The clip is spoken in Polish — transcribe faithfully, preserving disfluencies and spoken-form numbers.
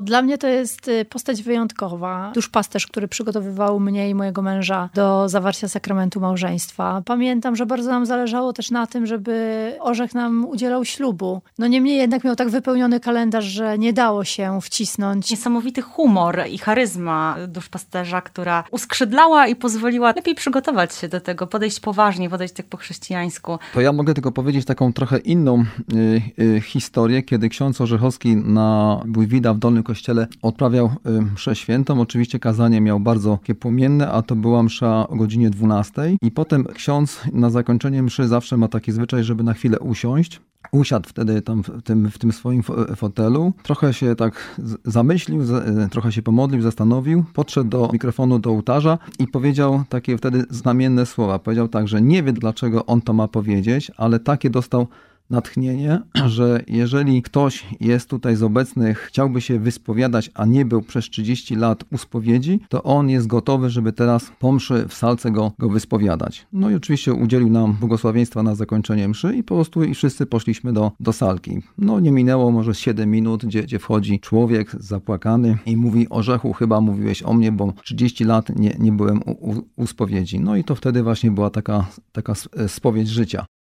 Dla mnie to jest postać wyjątkowa. Duszpasterz, który przygotowywał mnie i mojego męża do zawarcia sakramentu małżeństwa. Pamiętam, że bardzo nam zależało też na tym, żeby Orzech nam udzielał ślubu. No niemniej jednak miał tak wypełniony kalendarz, że nie dało się wcisnąć. Niesamowity humor i charyzma duszpasterza, która uskrzydlała i pozwoliła lepiej przygotować się do tego, podejść poważnie, podejść tak po chrześcijańsku. To ja mogę tylko powiedzieć taką trochę inną y, y, historię, kiedy ksiądz Orzechowski na Bójwida w Dolnym Kościele odprawiał y, mszę świętą. Oczywiście kazanie miał bardzo takie płomienne, a to była msza o godzinie dwunastej i potem ksiądz na zakończenie mszy zawsze ma taki zwyczaj, żeby na chwilę usiąść. Usiadł wtedy tam w tym, w tym swoim fotelu, trochę się tak zamyślił, trochę się pomodlił, zastanowił, podszedł do mikrofonu, do ołtarza i powiedział takie wtedy znamienne słowa. Powiedział tak, że nie wie, dlaczego on to ma powiedzieć, ale takie dostał natchnienie, że jeżeli ktoś jest tutaj z obecnych, chciałby się wyspowiadać, a nie był przez trzydzieści lat u spowiedzi, to on jest gotowy, żeby teraz po mszy w salce go, go wyspowiadać. No i oczywiście udzielił nam błogosławieństwa na zakończenie mszy i po prostu i wszyscy poszliśmy do, do salki. No nie minęło może siedem minut, gdzie, gdzie wchodzi człowiek zapłakany i mówi: Orzechu, chyba mówiłeś o mnie, bo trzydzieści lat nie, nie byłem u, u, u spowiedzi. No i to wtedy właśnie była taka, taka spowiedź życia.